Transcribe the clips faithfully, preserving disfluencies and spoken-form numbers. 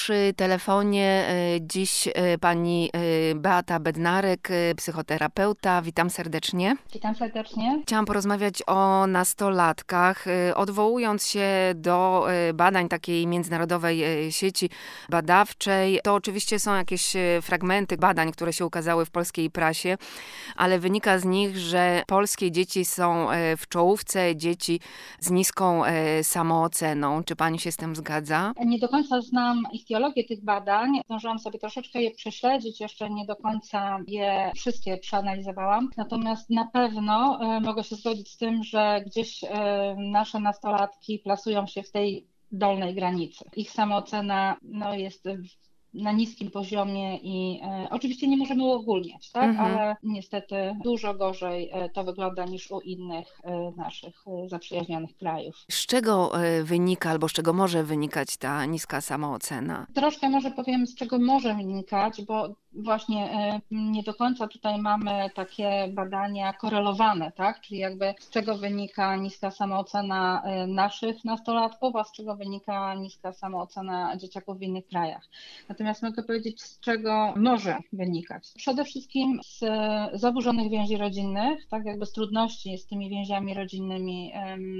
Przy telefonie dziś pani Beata Bednarek, psychoterapeuta. Witam serdecznie. Witam serdecznie. Chciałam porozmawiać o nastolatkach, odwołując się do badań takiej międzynarodowej sieci badawczej. To oczywiście są jakieś fragmenty badań, które się ukazały w polskiej prasie, ale wynika z nich, że polskie dzieci są w czołówce dzieci z niską samooceną. Czy pani się z tym zgadza? Nie do końca znam ichtiologię tych badań. Zdążyłam sobie troszeczkę je prześledzić, jeszcze nie do końca je wszystkie przeanalizowałam. Natomiast na pewno mogę się zgodzić z tym, że gdzieś nasze nastolatki plasują się w tej dolnej granicy. Ich samoocena no, jest na niskim poziomie i e, oczywiście nie możemy uogólniać, tak? Mhm. Ale niestety dużo gorzej to wygląda niż u innych e, naszych e, zaprzyjaźnionych krajów. Z czego wynika albo z czego może wynikać ta niska samoocena? Troszkę może powiem, z czego może wynikać, bo właśnie e, nie do końca tutaj mamy takie badania korelowane, tak? Czyli jakby z czego wynika niska samoocena naszych nastolatków, a z czego wynika niska samoocena dzieciaków w innych krajach. Natomiast mogę powiedzieć, z czego może wynikać. Przede wszystkim z zaburzonych więzi rodzinnych, tak jakby z trudności z tymi więziami rodzinnymi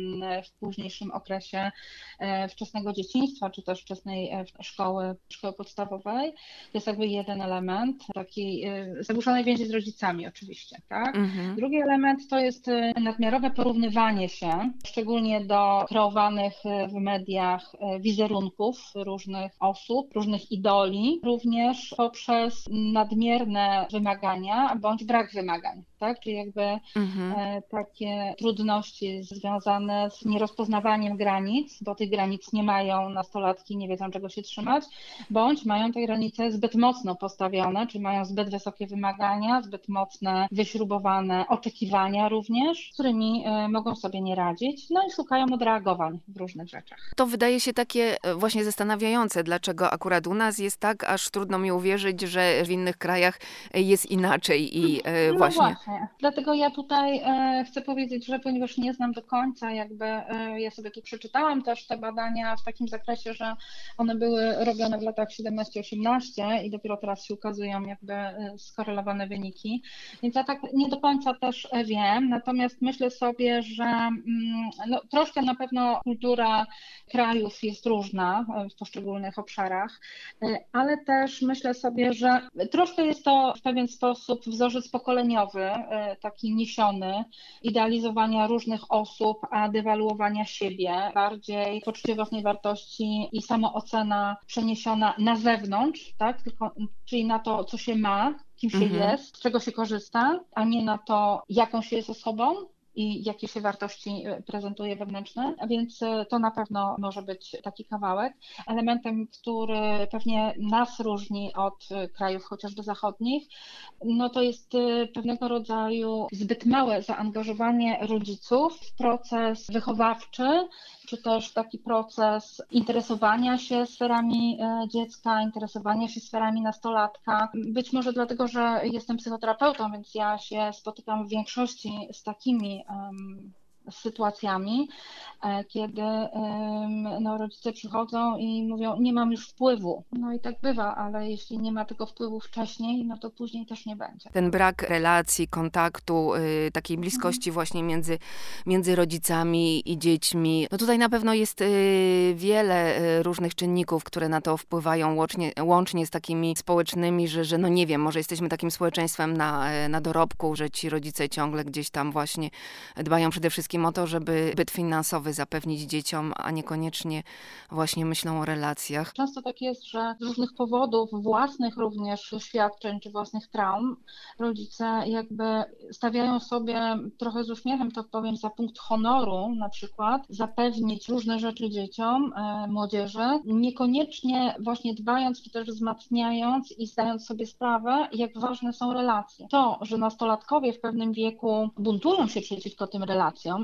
w późniejszym okresie wczesnego dzieciństwa, czy też wczesnej szkoły, szkoły podstawowej. To jest jakby jeden element, taki zaburzonej więzi z rodzicami oczywiście, tak? Mhm. Drugi element to jest nadmiarowe porównywanie się, szczególnie do kreowanych w mediach wizerunków różnych osób, różnych idoli, również poprzez nadmierne wymagania bądź brak wymagań, tak? Czyli jakby mhm. takie trudności związane z nierozpoznawaniem granic, bo tych granic nie mają nastolatki, nie wiedzą czego się trzymać, bądź mają te granice zbyt mocno postawione, czyli mają zbyt wysokie wymagania, zbyt mocne, wyśrubowane oczekiwania również, z którymi mogą sobie nie radzić, no i szukają odreagowań w różnych rzeczach. To wydaje się takie właśnie zastanawiające, dlaczego akurat u nas jest tak, aż trudno mi uwierzyć, że w innych krajach jest inaczej i no właśnie... właśnie. Dlatego ja tutaj chcę powiedzieć, że ponieważ nie znam do końca, jakby ja sobie tu przeczytałam też te badania w takim zakresie, że one były robione w latach siedemnaście osiemnaście i dopiero teraz się ukazują jakby skorelowane wyniki, więc ja tak nie do końca też wiem, natomiast myślę sobie, że no, troszkę na pewno kultura krajów jest różna w poszczególnych obszarach, ale też myślę sobie, że troszkę jest to w pewien sposób wzorzec pokoleniowy, taki niesiony, idealizowania różnych osób, a dewaluowania siebie, bardziej poczucie własnej wartości i samoocena przeniesiona na zewnątrz, tak? Tylko, czyli na to, co się ma, kim się mhm. jest, z czego się korzysta, a nie na to, jaką się jest osobą i jakie się wartości prezentuje wewnętrzne, a więc to na pewno może być taki kawałek. Elementem, który pewnie nas różni od krajów chociażby zachodnich, no to jest pewnego rodzaju zbyt małe zaangażowanie rodziców w proces wychowawczy, czy też taki proces interesowania się sferami dziecka, interesowania się sferami nastolatka. Być może dlatego, że jestem psychoterapeutą, więc ja się spotykam w większości z takimi um, sytuacjami, kiedy no, rodzice przychodzą i mówią, nie mam już wpływu. No i tak bywa, ale jeśli nie ma tego wpływu wcześniej, no to później też nie będzie. Ten brak relacji, kontaktu, y, takiej bliskości mhm. właśnie między, między rodzicami i dziećmi. No tutaj na pewno jest y, wiele y, różnych czynników, które na to wpływają, łącznie, łącznie z takimi społecznymi, że, że no nie wiem, może jesteśmy takim społeczeństwem na, na dorobku, że ci rodzice ciągle gdzieś tam właśnie dbają przede wszystkim o to, żeby byt finansowy zapewnić dzieciom, a niekoniecznie właśnie myślą o relacjach. Często tak jest, że z różnych powodów, własnych również doświadczeń czy własnych traum, rodzice jakby stawiają sobie trochę z uśmiechem, to powiem, za punkt honoru na przykład, zapewnić różne rzeczy dzieciom, młodzieży, niekoniecznie właśnie dbając czy też wzmacniając i zdając sobie sprawę, jak ważne są relacje. To, że nastolatkowie w pewnym wieku buntują się przeciwko tym relacjom,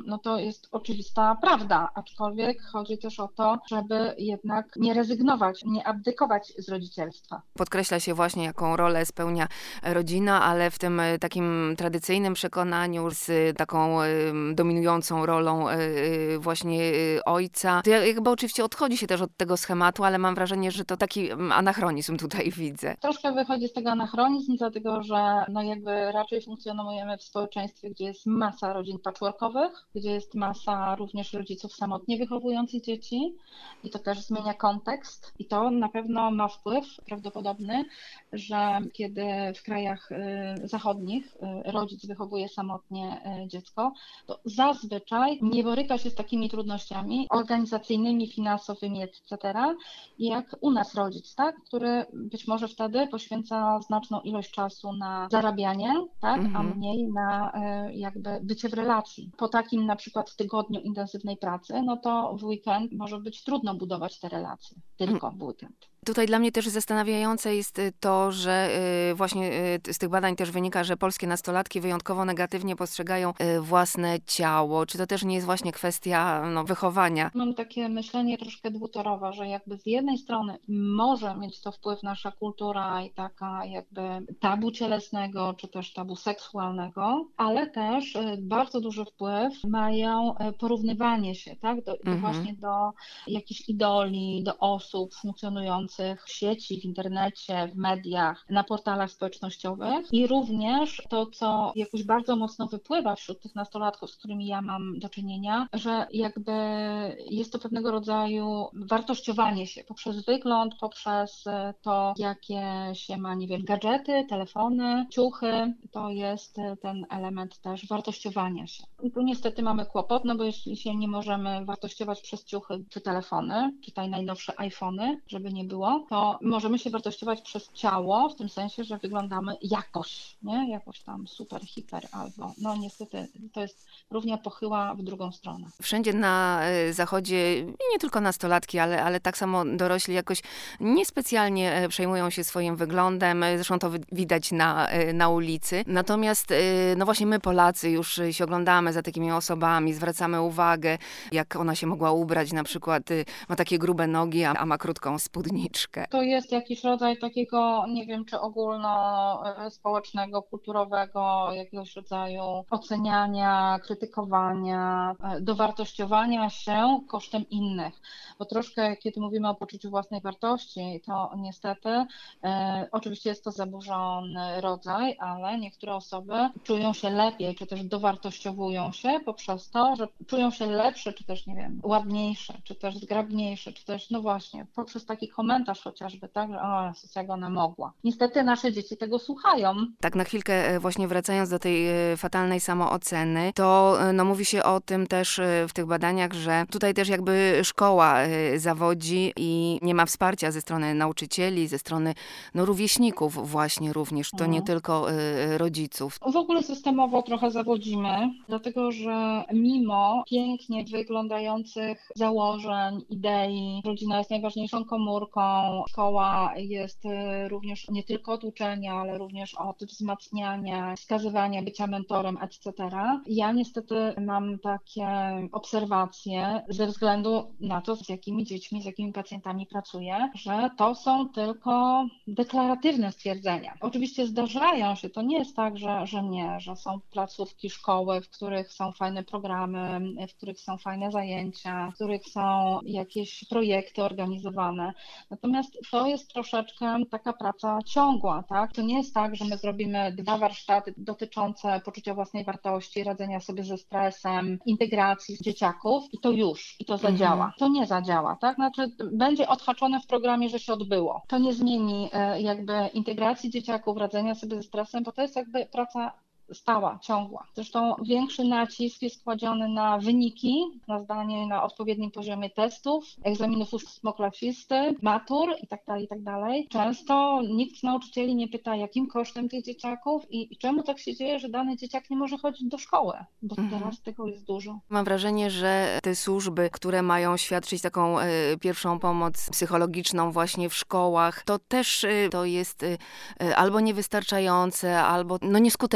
no to jest oczywista prawda, aczkolwiek chodzi też o to, żeby jednak nie rezygnować, nie abdykować z rodzicielstwa. Podkreśla się właśnie, jaką rolę spełnia rodzina, ale w tym takim tradycyjnym przekonaniu z taką dominującą rolą właśnie ojca, to jakby oczywiście odchodzi się też od tego schematu, ale mam wrażenie, że to taki anachronizm tutaj widzę. Troszkę wychodzi z tego anachronizm, dlatego że no jakby raczej funkcjonujemy w społeczeństwie, gdzie jest masa rodzin patchworkowych, gdzie jest masa również rodziców samotnie wychowujących dzieci i to też zmienia kontekst i to na pewno ma wpływ prawdopodobny, że kiedy w krajach zachodnich rodzic wychowuje samotnie dziecko, to zazwyczaj nie boryka się z takimi trudnościami organizacyjnymi, finansowymi, et cetera, jak u nas rodzic, tak, który być może wtedy poświęca znaczną ilość czasu na zarabianie, tak, mhm. a mniej na jakby bycie w relacji. Po takim na przykład tygodniu intensywnej pracy, no to w weekend może być trudno budować te relacje, tylko w weekend. Tutaj dla mnie też zastanawiające jest to, że właśnie z tych badań też wynika, że polskie nastolatki wyjątkowo negatywnie postrzegają własne ciało. Czy to też nie jest właśnie kwestia no, wychowania? Mam takie myślenie troszkę dwutorowe, że jakby z jednej strony może mieć to wpływ nasza kultura i taka jakby tabu cielesnego, czy też tabu seksualnego, ale też bardzo duży wpływ mają porównywanie się, tak, do, mhm. do właśnie do jakichś idoli, do osób funkcjonujących w sieci, w internecie, w mediach, na portalach społecznościowych i również to, co jakoś bardzo mocno wypływa wśród tych nastolatków, z którymi ja mam do czynienia, że jakby jest to pewnego rodzaju wartościowanie się poprzez wygląd, poprzez to, jakie się ma, nie wiem, gadżety, telefony, ciuchy, to jest ten element też wartościowania się. I tu niestety mamy kłopot, no bo jeśli się nie możemy wartościować przez ciuchy czy telefony, czytaj najnowsze iPhony, żeby nie było, to możemy się wartościować przez ciało, w tym sensie, że wyglądamy jakoś, nie? Jakoś tam super, hiper albo, no niestety to jest równia pochyła w drugą stronę. Wszędzie na zachodzie, i nie tylko nastolatki, ale, ale tak samo dorośli jakoś niespecjalnie przejmują się swoim wyglądem, zresztą to widać na, na ulicy. Natomiast no właśnie my Polacy już się oglądamy za takimi osobami, zwracamy uwagę, jak ona się mogła ubrać, na przykład ma takie grube nogi, a ma krótką spódniczkę. To jest jakiś rodzaj takiego, nie wiem, czy ogólnospołecznego, kulturowego, jakiegoś rodzaju oceniania, krytykowania, dowartościowania się kosztem innych. Bo troszkę, kiedy mówimy o poczuciu własnej wartości, to niestety, e, oczywiście jest to zaburzony rodzaj, ale niektóre osoby czują się lepiej, czy też dowartościowują się poprzez to, że czują się lepsze, czy też, nie wiem, ładniejsze, czy też zgrabniejsze, czy też, no właśnie, poprzez taki komentarz chociażby, tak, że o, jak ona mogła. Niestety nasze dzieci tego słuchają. Tak na chwilkę właśnie wracając do tej fatalnej samooceny, to no mówi się o tym też w tych badaniach, że tutaj też jakby szkoła zawodzi i nie ma wsparcia ze strony nauczycieli, ze strony no, rówieśników właśnie również, to mhm. nie tylko rodziców. W ogóle systemowo trochę zawodzimy, dlatego że mimo pięknie wyglądających założeń, idei, rodzina jest najważniejszą komórką, szkoła jest również nie tylko od uczenia, ale również od wzmacniania, wskazywania, bycia mentorem, et cetera. Ja niestety mam takie obserwacje ze względu na to, z jakimi dziećmi, z jakimi pacjentami pracuję, że to są tylko deklaratywne stwierdzenia. Oczywiście zdarzają się, to nie jest tak, że, że nie, że są placówki, szkoły, w których są fajne programy, w których są fajne zajęcia, w których są jakieś projekty organizowane. Natomiast to jest troszeczkę taka praca ciągła, tak? To nie jest tak, że my zrobimy dwa warsztaty dotyczące poczucia własnej wartości, radzenia sobie ze stresem, integracji dzieciaków i to już, i to zadziała. Mhm. To nie zadziała, tak? Znaczy będzie odhaczone w programie, że się odbyło. To nie zmieni jakby integracji dzieciaków, radzenia sobie ze stresem, bo to jest jakby praca stała, ciągła. Zresztą większy nacisk jest kładziony na wyniki, na zdanie na odpowiednim poziomie testów, egzaminów ósmoklasisty, matur itd., itd. Często nikt z nauczycieli nie pyta, jakim kosztem tych dzieciaków i, i czemu tak się dzieje, że dany dzieciak nie może chodzić do szkoły, bo mhm. teraz tego jest dużo. Mam wrażenie, że te służby, które mają świadczyć taką y, pierwszą pomoc psychologiczną właśnie w szkołach, to też y, to jest y, albo niewystarczające, albo no nieskuteczne po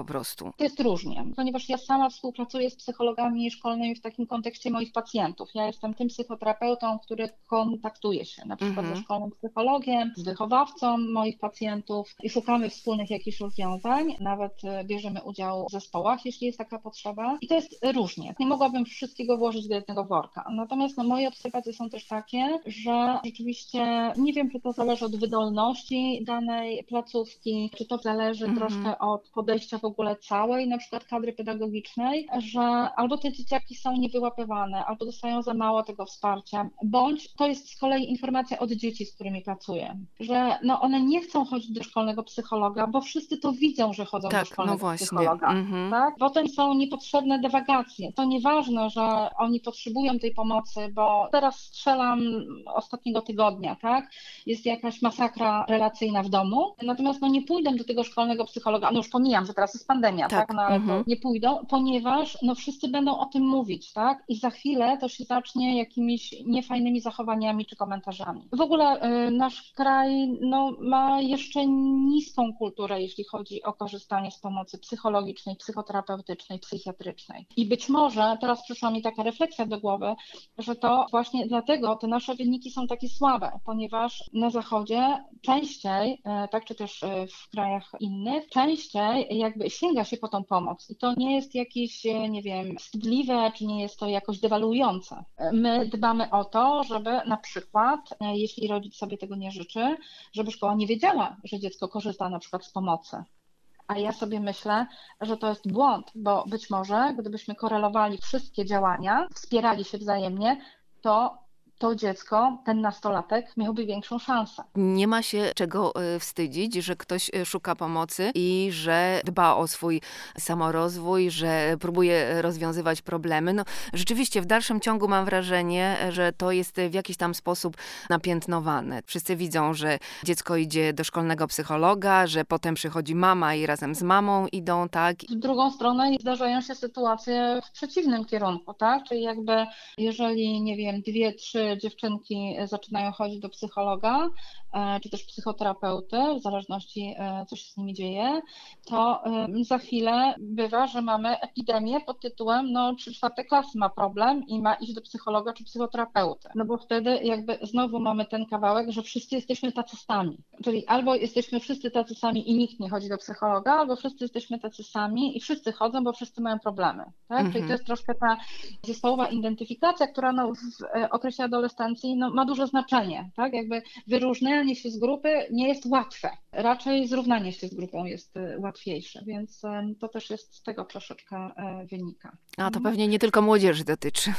prostu? To jest różnie, ponieważ ja sama współpracuję z psychologami szkolnymi w takim kontekście moich pacjentów. Ja jestem tym psychoterapeutą, który kontaktuje się na przykład ze Mhm. szkolnym psychologiem, z wychowawcą moich pacjentów i szukamy wspólnych jakichś rozwiązań. Nawet bierzemy udział w zespołach, jeśli jest taka potrzeba. I to jest różnie. Nie mogłabym wszystkiego włożyć do jednego worka. Natomiast no, moje obserwacje są też takie, że rzeczywiście nie wiem, czy to zależy od wydolności danej placówki, czy to zależy Mhm. troszkę od podejścia w ogóle całej na przykład kadry pedagogicznej, że albo te dzieciaki są niewyłapywane, albo dostają za mało tego wsparcia, bądź to jest z kolei informacja od dzieci, z którymi pracuję, że no one nie chcą chodzić do szkolnego psychologa, bo wszyscy to widzą, że chodzą do Tak, no szkolnego właśnie. psychologa. Mhm. Tak? Potem są niepotrzebne dywagacje. To nieważne, że oni potrzebują tej pomocy, bo teraz strzelam ostatniego tygodnia, tak? Jest jakaś masakra relacyjna w domu, natomiast no nie pójdę do tego szkolnego psychologa, no już pomijam, że teraz jest pandemia, tak? Tak. No ale to Mhm. nie pójdą, ponieważ no wszyscy będą o tym mówić, tak? I za chwilę to się zacznie jakimiś niefajnymi zachowaniami czy komentarzami. W ogóle y, nasz kraj no, ma jeszcze niską kulturę, jeśli chodzi o korzystanie z pomocy psychologicznej, psychoterapeutycznej, psychiatrycznej. I być może teraz przyszła mi taka refleksja do głowy, że to właśnie dlatego te nasze wyniki są takie słabe, ponieważ na Zachodzie częściej, tak czy też w krajach innych, częściej jakby sięga się po tą pomoc i to nie jest jakieś, nie wiem, wstydliwe, czy nie jest to jakoś dewaluujące. My dbamy o to, żeby na przykład, jeśli rodzic sobie tego nie życzy, żeby szkoła nie wiedziała, że dziecko korzysta na przykład z pomocy. A ja sobie myślę, że to jest błąd, bo być może gdybyśmy korelowali wszystkie działania, wspierali się wzajemnie, to to dziecko, ten nastolatek miałby większą szansę. Nie ma się czego y, wstydzić, że ktoś y, szuka pomocy i że dba o swój samorozwój, że próbuje rozwiązywać problemy. No, rzeczywiście w dalszym ciągu mam wrażenie, że to jest w jakiś tam sposób napiętnowane. Wszyscy widzą, że dziecko idzie do szkolnego psychologa, że potem przychodzi mama i razem z mamą idą, tak? W drugą stronę zdarzają się sytuacje w przeciwnym kierunku, tak? Czyli jakby jeżeli, nie wiem, dwie, trzy dziewczynki zaczynają chodzić do psychologa, czy też psychoterapeuty, w zależności co się z nimi dzieje, to za chwilę bywa, że mamy epidemię pod tytułem no trzy czwarte klasy ma problem i ma iść do psychologa czy psychoterapeuty. No bo wtedy jakby znowu mamy ten kawałek, że wszyscy jesteśmy tacy sami. Czyli albo jesteśmy wszyscy tacy sami i nikt nie chodzi do psychologa, albo wszyscy jesteśmy tacy sami i wszyscy chodzą, bo wszyscy mają problemy. Tak? Mhm. Czyli to jest troszkę ta zespołowa identyfikacja, która no w okresie adolescencji no ma duże znaczenie. Tak? Jakby wyróżnianie się z grupy nie jest łatwe. Raczej zrównanie się z grupą jest łatwiejsze, więc to też jest z tego troszeczkę wynika. A to pewnie nie tylko młodzieży dotyczy.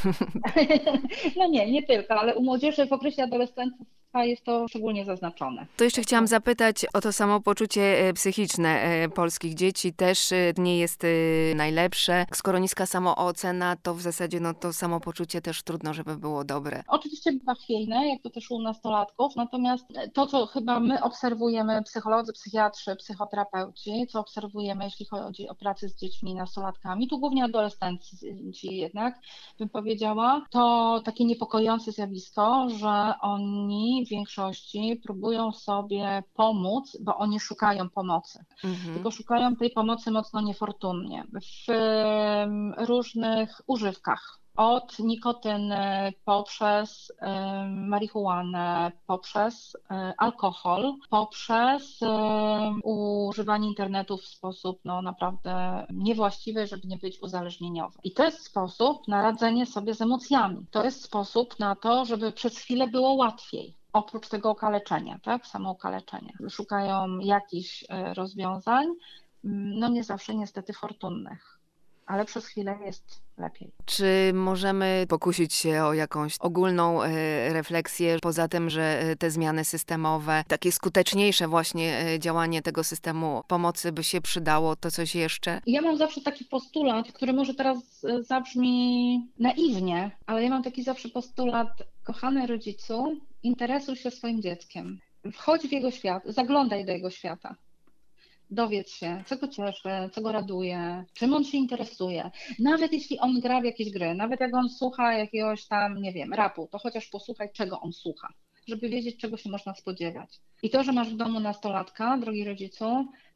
No nie, nie tylko, ale u młodzieży w okresie adolescencji jest to szczególnie zaznaczone. To jeszcze chciałam zapytać o to samopoczucie psychiczne polskich dzieci. Też nie jest najlepsze. Skoro niska samoocena, to w zasadzie no, to samopoczucie też trudno, żeby było dobre. Oczywiście bywa chwiejne, jak to też u nastolatków, natomiast to, co chyba my obserwujemy, psycholodzy, psychiatrzy, psychoterapeuci, co obserwujemy, jeśli chodzi o pracę z dziećmi i nastolatkami, tu głównie adolescenci jednak, bym powiedziała, to takie niepokojące zjawisko, że oni w większości próbują sobie pomóc, bo oni szukają pomocy. Mhm. Tylko szukają tej pomocy mocno niefortunnie w różnych używkach. Od nikotyny poprzez marihuanę, poprzez alkohol, poprzez używanie internetu w sposób no, naprawdę niewłaściwy, żeby nie być uzależnieniowy. I to jest sposób na radzenie sobie z emocjami. To jest sposób na to, żeby przez chwilę było łatwiej. Oprócz tego okaleczenia, tak, samookaleczenia. Szukają jakichś rozwiązań, no nie zawsze niestety fortunnych, ale przez chwilę jest lepiej. Czy możemy pokusić się o jakąś ogólną refleksję, poza tym, że te zmiany systemowe, takie skuteczniejsze właśnie działanie tego systemu pomocy by się przydało, to coś jeszcze? Ja mam zawsze taki postulat, który może teraz zabrzmi naiwnie, ale ja mam taki zawsze postulat, kochany rodzicu, interesuj się swoim dzieckiem. Wchodź w jego świat, zaglądaj do jego świata. Dowiedz się, co go cieszy, co go raduje, czym on się interesuje. Nawet jeśli on gra w jakieś gry, nawet jak on słucha jakiegoś tam, nie wiem, rapu, to chociaż posłuchaj, czego on słucha, żeby wiedzieć, czego się można spodziewać. I to, że masz w domu nastolatka, drogi rodzicu,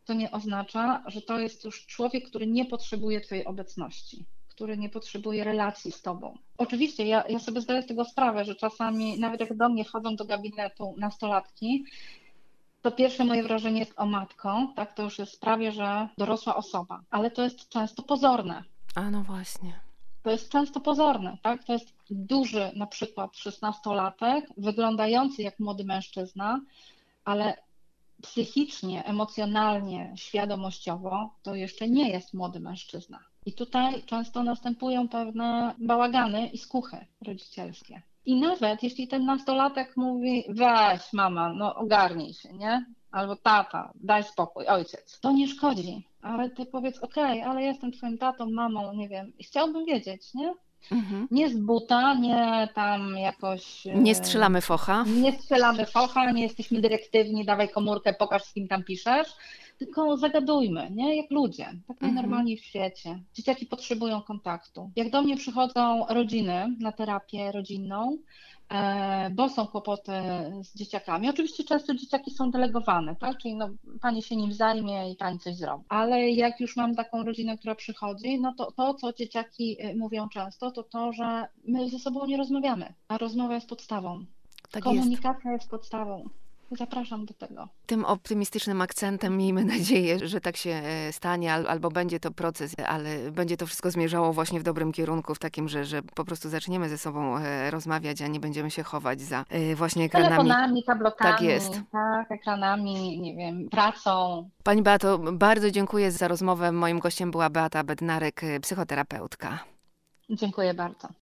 to nie oznacza, że to jest już człowiek, który nie potrzebuje twojej obecności, który nie potrzebuje relacji z tobą. Oczywiście ja, ja sobie zdaję z tego sprawę, że czasami, nawet jak do mnie wchodzą do gabinetu nastolatki, to pierwsze moje wrażenie jest o matką, tak, to już jest prawie, że dorosła osoba, ale to jest często pozorne. A no właśnie. To jest często pozorne, tak? To jest duży na przykład szesnastolatek, wyglądający jak młody mężczyzna, ale psychicznie, emocjonalnie, świadomościowo to jeszcze nie jest młody mężczyzna. I tutaj często następują pewne bałagany i skuchy rodzicielskie. I nawet jeśli ten nastolatek mówi, weź mama, no ogarnij się, nie? Albo tata, daj spokój, ojciec. To nie szkodzi, ale ty powiedz, okej, okay, ale jestem twoim tatą, mamą, nie wiem, i chciałbym wiedzieć, nie? Mhm. Nie z buta, nie tam jakoś... Nie strzelamy focha. Nie strzelamy focha, nie jesteśmy dyrektywni, dawaj komórkę, pokaż z kim tam piszesz, tylko zagadujmy, nie? Jak ludzie, tak najnormalniej w świecie. Dzieciaki potrzebują kontaktu. Jak do mnie przychodzą rodziny na terapię rodzinną, bo są kłopoty z dzieciakami. Oczywiście często dzieciaki są delegowane, tak? Czyli no, pani się nim zajmie i pani coś zrobi. Ale jak już mam taką rodzinę, która przychodzi, no to to, co dzieciaki mówią często, to to, że my ze sobą nie rozmawiamy, a rozmowa jest podstawą. Tak Komunikacja jest. jest podstawą. Zapraszam do tego. Tym optymistycznym akcentem miejmy nadzieję, że tak się stanie, albo będzie to proces, ale będzie to wszystko zmierzało właśnie w dobrym kierunku, w takim, że, że po prostu zaczniemy ze sobą rozmawiać, a nie będziemy się chować za właśnie ekranami. Telefonami, tablotami, tak jest. Tak, ekranami, nie wiem, pracą. Pani Beato, bardzo dziękuję za rozmowę. Moim gościem była Beata Bednarek, psychoterapeutka. Dziękuję bardzo.